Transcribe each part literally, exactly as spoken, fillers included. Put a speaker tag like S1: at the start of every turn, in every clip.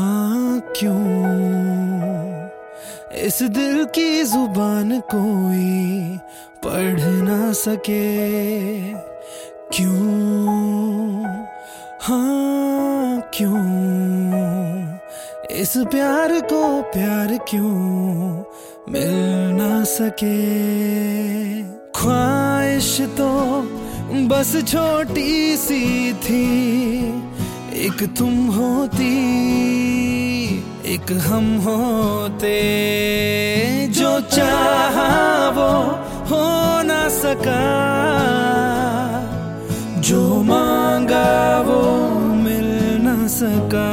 S1: हाँ क्यों इस दिल की जुबान कोई पढ़ ना सके, क्यों हाँ क्यों इस प्यार को प्यार क्यों मिल ना सके। ख्वाहिश तो बस छोटी सी थी, एक तुम होती एक हम होते, जो चाहा वो हो ना सका, जो मांगा वो मिल ना सका।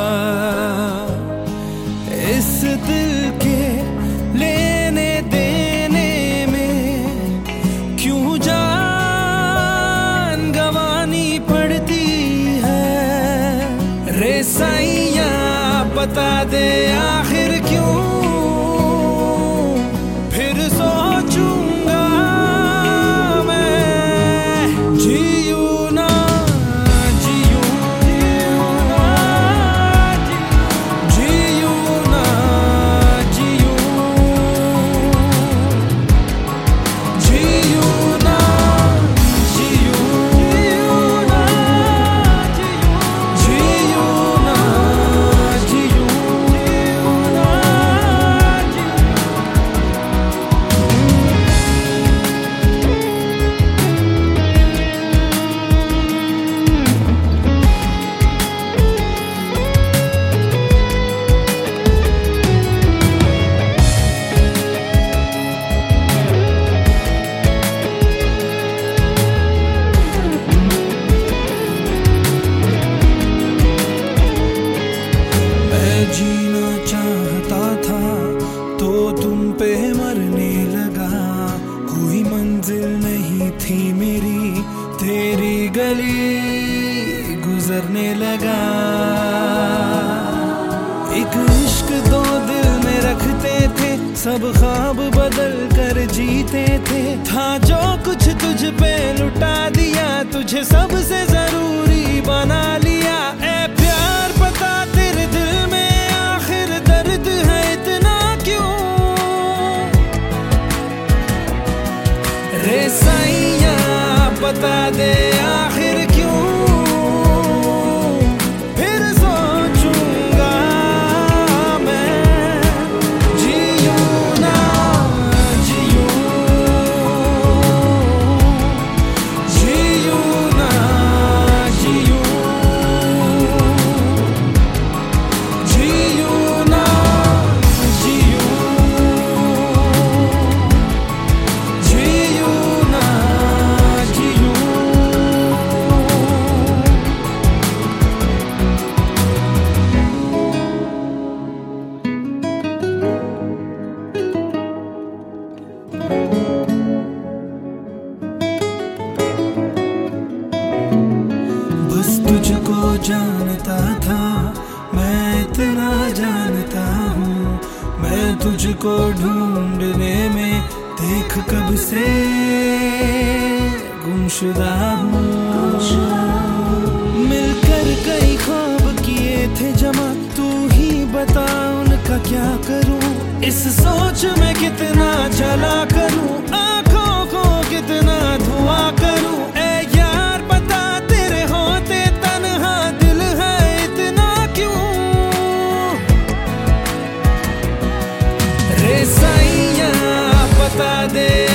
S1: इस दिल के लेने देने में क्यों जान गंवानी पड़ती है। रे साईया बता दे आखिर क्यों, फिर सोचूंगा मैं जियूं ना जियूं, जियूं ना जियूं, जियूं ना जियूं, जियूं ना जीना चाहता था तो तुम पे मरने लगा। कोई मंजिल नहीं थी मेरी, तेरी गली गुजरने लगा। एक इश्क दो दिल में रखते थे, सब ख्वाब बदल कर जीते थे। था जो कुछ तुझ पे लुटा दिया, तुझे सबसे जरूरी बना लिया। ए प्यार पता तेरे दिल में दर्द है इतना क्यों। रे साईया बता दे आखिर क्यों, फिर सोचूंगा मैं जियूं ना जियूं, जियूं ना जियूं, जियूं तुझको जानता था मैं, इतना जानता हूँ मैं तुझको ढूंढने में देख कब से गुमशुदा हूँ। मिलकर कई ख्वाब किए थे जमा, तू ही बता उनका क्या करूँ। इस सोच में कितना जला करूँ, आँखों को कितना धुआं करूँ। ए यार बता तेरे होते तन्हा दिल है इतना क्यों। रे साईया बता दे